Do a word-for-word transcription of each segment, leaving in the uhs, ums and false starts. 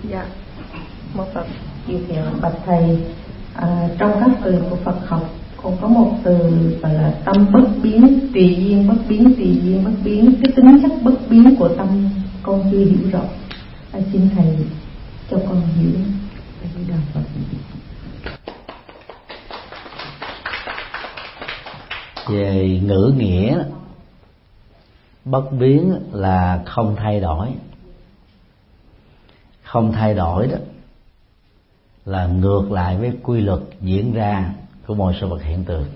Dạ, một Phật chịu thiện bạch thầy, à, trong các từ của Phật học cũng có một từ gọi là tâm bất biến, tùy duyên bất biến, tùy duyên bất biến. Cái tính chất bất biến của tâm con chưa hiểu rõ, à, xin thầy cho con hiểu. Đạo Phật. Về ngữ nghĩa, bất biến là không thay đổi. Không thay đổi đó là ngược lại với quy luật diễn ra của mọi sự vật hiện tượng.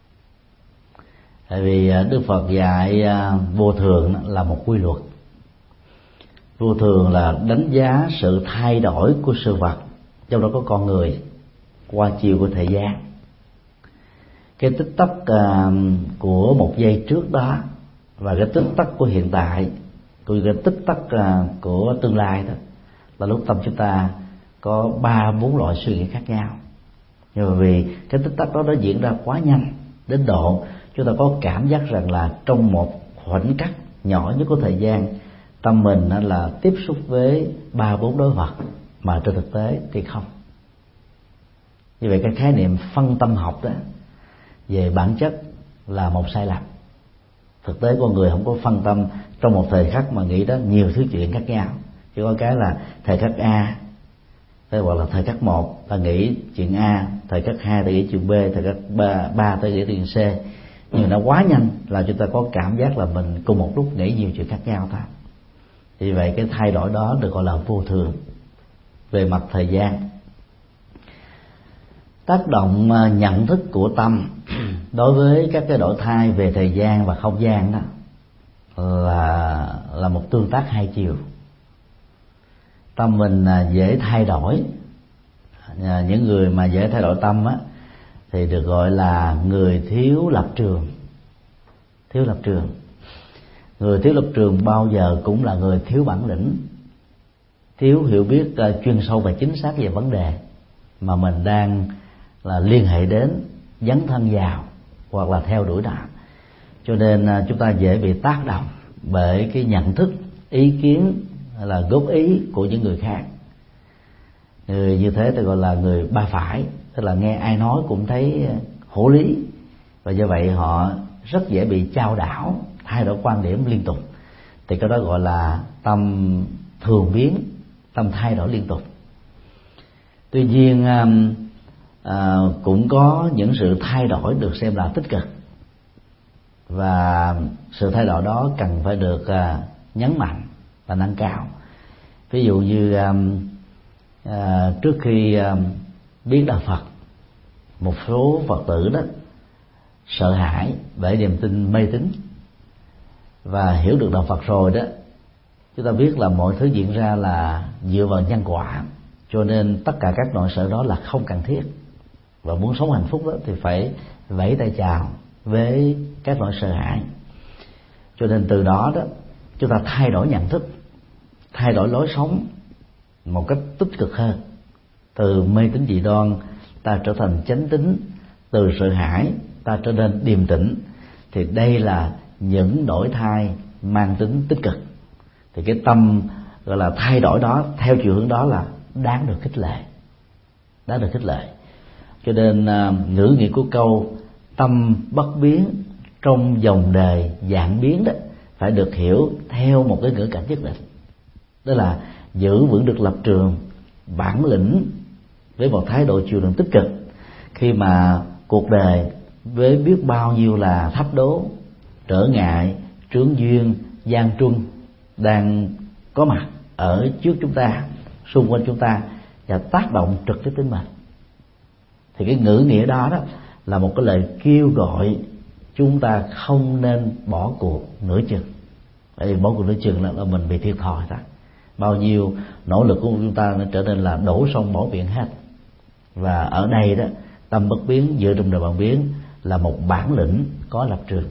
Tại vì Đức Phật dạy vô thường là một quy luật. Vô thường là đánh giá sự thay đổi của sự vật, trong đó có con người, qua chiều của thời gian. Cái tích tắc của một giây trước đó và cái tích tắc của hiện tại, cũng như cái tích tắc của tương lai đó, là lúc tâm chúng ta có ba bốn loại suy nghĩ khác nhau. Nhưng mà vì cái tích tắc đó nó diễn ra quá nhanh đến độ chúng ta có cảm giác rằng là trong một khoảnh khắc nhỏ nhất của thời gian, tâm mình là tiếp xúc với ba bốn đối vật, mà trên thực tế thì không. Như vậy cái khái niệm phân tâm học đó về bản chất là một sai lầm. Thực tế con người không có phân tâm trong một thời khắc mà nghĩ đó nhiều thứ chuyện khác nhau. Chỉ có cái là thời khắc A, hoặc là thời khắc một ta nghĩ chuyện A, thời khắc hai ta nghĩ chuyện B, thời khắc ba, ba ta nghĩ chuyện C. Nhưng nó quá nhanh là chúng ta có cảm giác là mình cùng một lúc nghĩ nhiều chuyện khác nhau thôi. Vì vậy cái thay đổi đó được gọi là vô thường về mặt thời gian. Tác động nhận thức của tâm đối với các cái đổi thay về thời gian và không gian đó là là một tương tác hai chiều. Tâm mình dễ thay đổi. Những người mà dễ thay đổi tâm á thì được gọi là người thiếu lập trường. Thiếu lập trường. Người thiếu lập trường bao giờ cũng là người thiếu bản lĩnh, thiếu hiểu biết chuyên sâu và chính xác về vấn đề mà mình đang là liên hệ đến, dấn thân vào hoặc là theo đuổi đó. Cho nên chúng ta dễ bị tác động bởi cái nhận thức, ý kiến là góp ý của những người khác. Người như thế ta gọi là người ba phải, tức là nghe ai nói cũng thấy hữu lý, và do vậy họ rất dễ bị chao đảo, thay đổi quan điểm liên tục. Thì cái đó gọi là tâm thường biến, tâm thay đổi liên tục. Tuy nhiên à, cũng có những sự thay đổi được xem là tích cực, và sự thay đổi đó cần phải được à, nhấn mạnh và nâng cao. Ví dụ như à, à, trước khi à, biết đạo Phật, một số Phật tử đó sợ hãi bởi niềm tin mê tín, và hiểu được đạo Phật rồi đó, chúng ta biết là mọi thứ diễn ra là dựa vào nhân quả, cho nên tất cả các nỗi sợ đó là không cần thiết. Và muốn sống hạnh phúc đó thì phải vẫy tay chào với các nỗi sợ hãi. Cho nên từ đó đó chúng ta thay đổi nhận thức, thay đổi lối sống một cách tích cực hơn. Từ mê tín dị đoan ta trở thành chánh tín, từ sợ hãi ta trở nên điềm tĩnh. Thì đây là những đổi thay mang tính tích cực. Thì cái tâm gọi là thay đổi đó theo chiều hướng đó là đáng được khích lệ, đáng được khích lệ. Cho nên uh, ngữ nghĩa của câu tâm bất biến trong dòng đời dạng biến đó phải được hiểu theo một cái ngữ cảnh nhất định. Đó là giữ vững được lập trường, bản lĩnh với một thái độ chiều hướng tích cực. Khi mà cuộc đời với biết bao nhiêu là thách đố, trở ngại, chướng duyên, gian truân đang có mặt ở trước chúng ta, xung quanh chúng ta và tác động trực tiếp đến mình, thì cái ngữ nghĩa đó đó là một cái lời kêu gọi chúng ta không nên bỏ cuộc nửa chừng. Bởi vì bỏ cuộc nửa chừng là, là mình bị thiệt thòi thôi. Bao nhiêu nỗ lực của chúng ta nó trở nên là đổ sông bỏ biển hết. Và ở đây đó, tâm bất biến dựa trong đời bạn biến là một bản lĩnh có lập trường.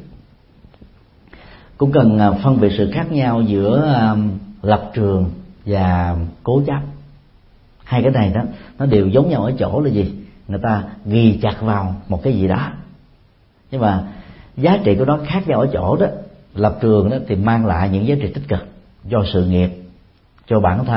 Cũng cần phân biệt sự khác nhau giữa lập trường và cố chấp. Hai cái này đó nó đều giống nhau ở chỗ là gì? Người ta ghi chặt vào một cái gì đó, nhưng mà giá trị của nó khác nhau ở chỗ đó. Lập trường đó thì mang lại những giá trị tích cực cho sự nghiệp, cho bản thân,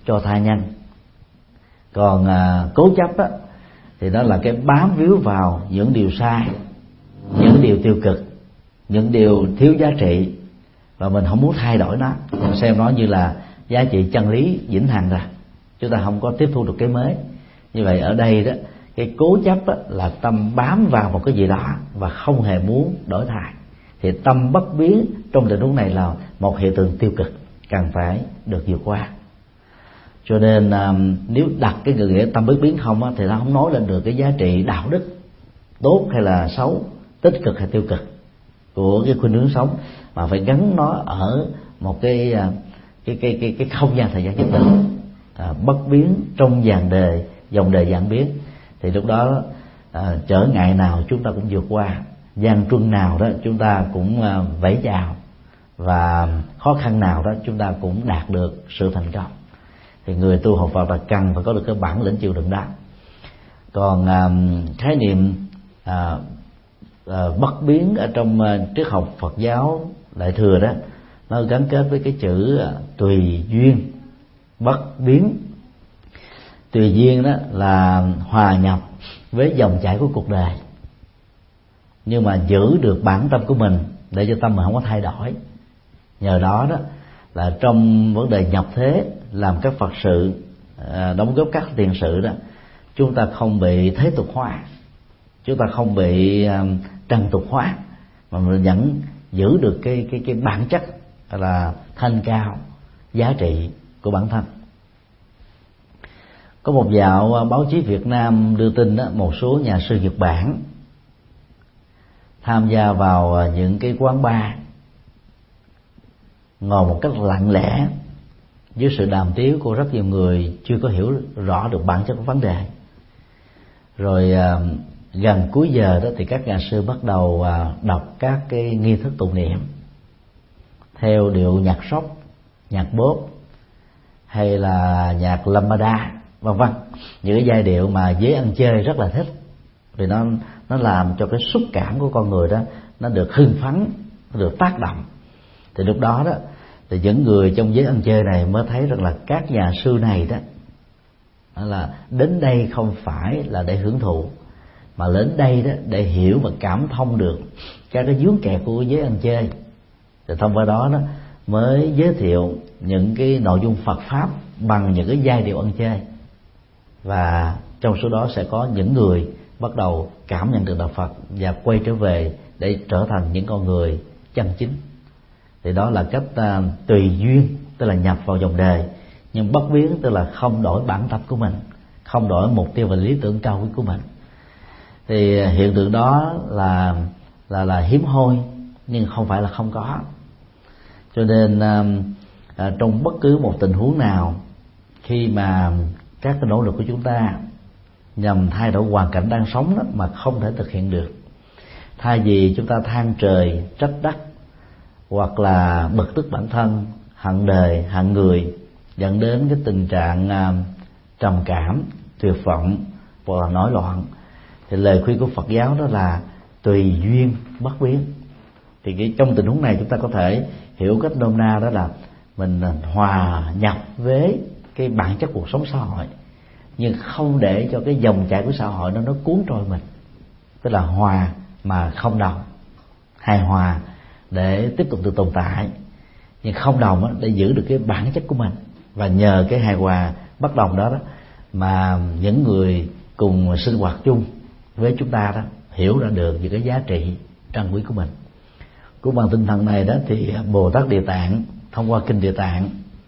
cho tha nhân. Còn à, cố chấp á, thì đó là cái bám víu vào những điều sai, những điều tiêu cực, những điều thiếu giá trị, và mình không muốn thay đổi nó, mình xem nó như là giá trị chân lý vĩnh hằng rồi, chúng ta không có tiếp thu được cái mới. Như vậy ở đây đó, cái cố chấp á, là tâm bám vào một cái gì đó và không hề muốn đổi thay. Thì tâm bất biến trong tình huống này là một hiện tượng tiêu cực, cần phải được vượt qua. Cho nên um, nếu đặt cái ngữ nghĩa tâm bất biến không á, thì nó không nói lên được cái giá trị đạo đức tốt hay là xấu, tích cực hay tiêu cực của cái khuynh hướng sống, mà phải gắn nó ở một cái cái cái cái, cái không gian thời gian nhất định, à, bất biến trong dàn đề, dòng đề vạn biến. Thì lúc đó à, trở ngại nào chúng ta cũng vượt qua, gian truân nào đó chúng ta cũng à, vẫy chào, và khó khăn nào đó chúng ta cũng đạt được sự thành công. Thì người tu học Phật là cần phải có được cái bản lĩnh chịu đựng đó. Còn à, khái niệm à, à, bất biến ở trong à, triết học Phật giáo Đại thừa đó, nó gắn kết với cái chữ à, tùy duyên bất biến. Tùy duyên đó là hòa nhập với dòng chảy của cuộc đời, nhưng mà giữ được bản tâm của mình để cho tâm mình không có thay đổi. Nhờ đó đó là trong vấn đề nhập thế, làm các Phật sự, đóng góp các tiền sự đó, chúng ta không bị thế tục hóa, chúng ta không bị trần tục hóa, mà mình vẫn giữ được cái cái cái bản chất là thanh cao, giá trị của bản thân. Có một dạo báo chí Việt Nam đưa tin đó, một số nhà sư Nhật Bản tham gia vào những cái quán bar, ngồi một cách lặng lẽ dưới sự đàm tiếu của rất nhiều người chưa có hiểu rõ được bản chất của vấn đề. Rồi gần cuối giờ đó thì các nhà sư bắt đầu đọc các cái nghi thức tụng niệm theo điệu nhạc sóc, nhạc bóp hay là nhạc lambada, vân vân, những cái giai điệu mà giới ăn chơi rất là thích, vì nó nó làm cho cái xúc cảm của con người đó nó được hưng phấn, nó được tác động. Thì lúc đó đó thì những người trong giới ăn chơi này mới thấy rằng là các nhà sư này đó là đến đây không phải là để hưởng thụ, mà đến đây đó để hiểu và cảm thông được các cái vướng kẹt của giới ăn chơi. Thì thông qua đó đó mới giới thiệu những cái nội dung Phật pháp bằng những cái giai điệu ăn chơi, và trong số đó sẽ có những người bắt đầu cảm nhận được đạo Phật và quay trở về để trở thành những con người chân chính. Thì đó là cách uh, tùy duyên, tức là nhập vào dòng đời, nhưng bất biến tức là không đổi bản tâm của mình, không đổi mục tiêu và lý tưởng cao quý của mình. Thì hiện tượng đó là là là hiếm hoi, nhưng không phải là không có. Cho nên uh, uh, trong bất cứ một tình huống nào, khi mà các cái nỗ lực của chúng ta nhằm thay đổi hoàn cảnh đang sống đó mà không thể thực hiện được, thay vì chúng ta than trời trách đất hoặc là bực tức bản thân, hận đời hận người, dẫn đến cái tình trạng uh, trầm cảm, tuyệt vọng hoặc là nổi loạn, thì lời khuyên của Phật giáo đó là tùy duyên bất biến. Thì cái, trong tình huống này chúng ta có thể hiểu cách nôm na đó là mình hòa nhập với cái bản chất cuộc sống xã hội, nhưng không để cho cái dòng chảy của xã hội nó nó cuốn trôi mình, tức là hòa mà không đồng, hài hòa để tiếp tục được tồn tại, nhưng không đồng để giữ được cái bản chất của mình. Và nhờ cái hài hòa bất đồng đó, đó mà những người cùng sinh hoạt chung với chúng ta đó hiểu ra được những cái giá trị trân quý của mình. Cũng bằng tinh thần này đó thì Bồ Tát Địa Tạng thông qua kinh Địa Tạng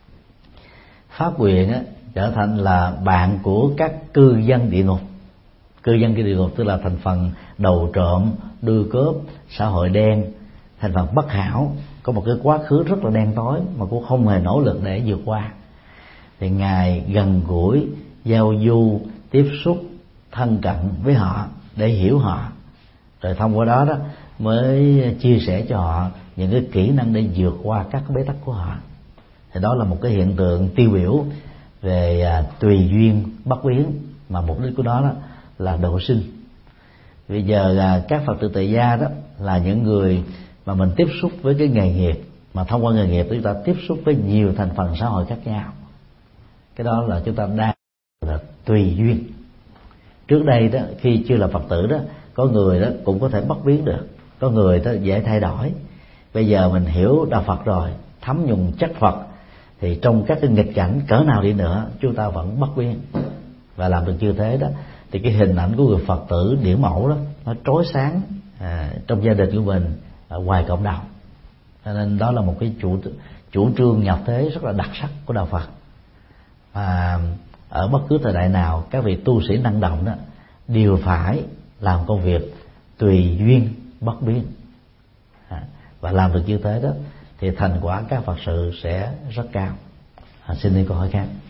phát nguyện á, trở thành là bạn của các cư dân địa ngục. Cư dân cái địa ngục tức là thành phần đầu trộm, đưa cướp, xã hội đen, thành phần bất hảo, có một cái quá khứ rất là đen tối mà cũng không hề nỗ lực để vượt qua. Thì Ngài gần gũi, giao du, tiếp xúc, thân cận với họ để hiểu họ, rồi thông qua đó đó mới chia sẻ cho họ những cái kỹ năng để vượt qua các bế tắc của họ. Thì đó là một cái hiện tượng tiêu biểu về à, tùy duyên bất biến, mà mục đích của nó đó là độ sinh. Bây giờ à, các Phật tử tại gia đó là những người mà mình tiếp xúc với cái nghề nghiệp, mà thông qua nghề nghiệp chúng ta tiếp xúc với nhiều thành phần xã hội khác nhau. Cái đó là chúng ta đang là tùy duyên. Trước đây đó, khi chưa là Phật tử đó, có người đó cũng có thể bất biến được, có người đó dễ thay đổi. Bây giờ mình hiểu đạo Phật rồi, thấm nhuần chất Phật, thì trong các cái nghịch cảnh cỡ nào đi nữa chúng ta vẫn bất biến. Và làm được như thế đó thì cái hình ảnh của người Phật tử điển mẫu đó nó trói sáng à, trong gia đình của mình, à, ngoài cộng đồng. Cho nên đó là một cái chủ chủ trương nhập thế rất là đặc sắc của đạo Phật. Và ở bất cứ thời đại nào, các vị tu sĩ năng động đó đều phải làm công việc tùy duyên bất biến, à, và làm được như thế đó thì thành quả các Phật sự sẽ rất cao. À, xin đi câu hỏi khác.